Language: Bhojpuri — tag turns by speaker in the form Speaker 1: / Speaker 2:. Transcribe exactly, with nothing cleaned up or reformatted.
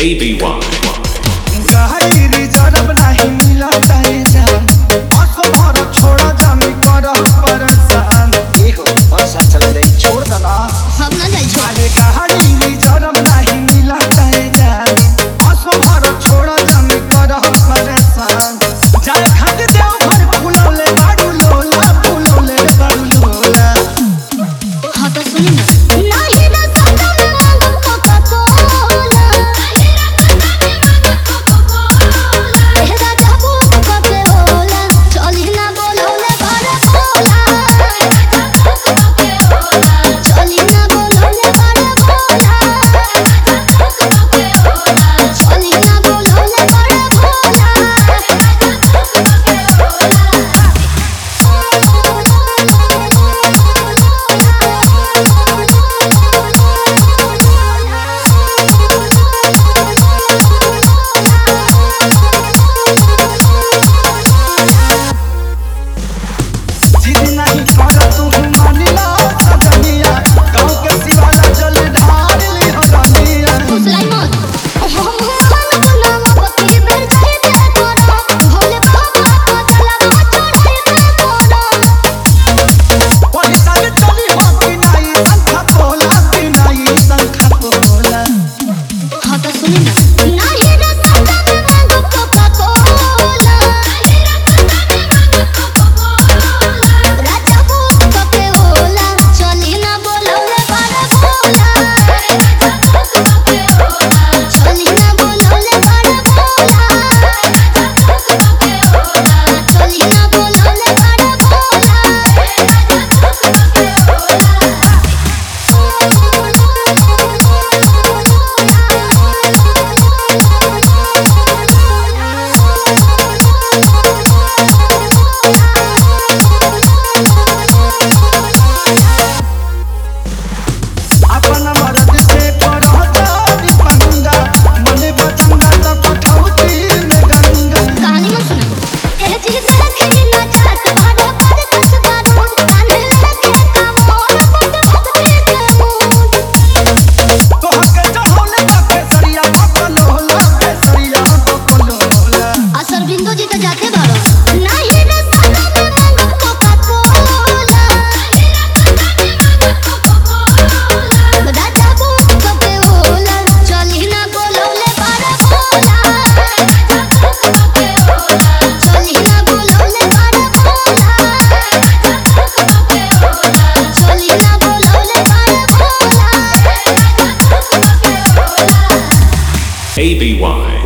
Speaker 1: A B Y
Speaker 2: गहरी जरब नहीं मिला तारे जान आंखों भर छोड़ा जामी कर परेशान ए हो परेशान चले जाई छोड़ दना
Speaker 3: हम ना जाई छोड़
Speaker 2: अरे गहरी जरब नहीं मिला तारे जान आंखों भर छोड़ा जामी कर परेशान जाए खाते देव घर फूलोले बाडू लोला फूलोले बाडू लोला
Speaker 3: हां तो सुनी ना नाही ना सत्ता में मांगो कोका कोला तेरा जाबू कबे होला चली ना बोलोले बारे बोला चली ना बोलोले बारे बोला चली ना बोलोले बारे बोला
Speaker 2: जिद नहीं कर तू मानिला सजनिया गांव के सिवाला जल ढाल ली हरनिया
Speaker 3: फुसलाई मत हम मन बनावा पति बेर जाए ते तोरा भोले बाबा पतला चढ़े ते तोरा
Speaker 2: पैसा चली हो कि नहीं संखा बोला कि नहीं संखा बोला
Speaker 3: हां तो सुनी ना नाही रे सत्ता में मांगो कोका कोला राजा भूख कके होला चली ना बोलोले बारे बोला चली ना बोलोले बारे बोला चली ना बोलोले बारे
Speaker 2: अपन मर्द से करह जानी पंगा मने बचंगा त कठौती में गंगा
Speaker 3: कहानी मत सुना ए जी से रखी ना चाट भाड़ा पर कसबा रोड काने लगे काम मोर पट भक्ति के मूड
Speaker 2: तोह के चढ़ौले त केसरिया बकल होला केसरिया बकल होला
Speaker 3: असर बिंदु जी तो जाते बारो नहीं रे सना में मांगो कोका कोला राजा भूख कबे होला चली ना बोलोले बारे बोला चली ना बोलोले बारे बोला चली ना बोलोले बारे बोला
Speaker 1: A B Y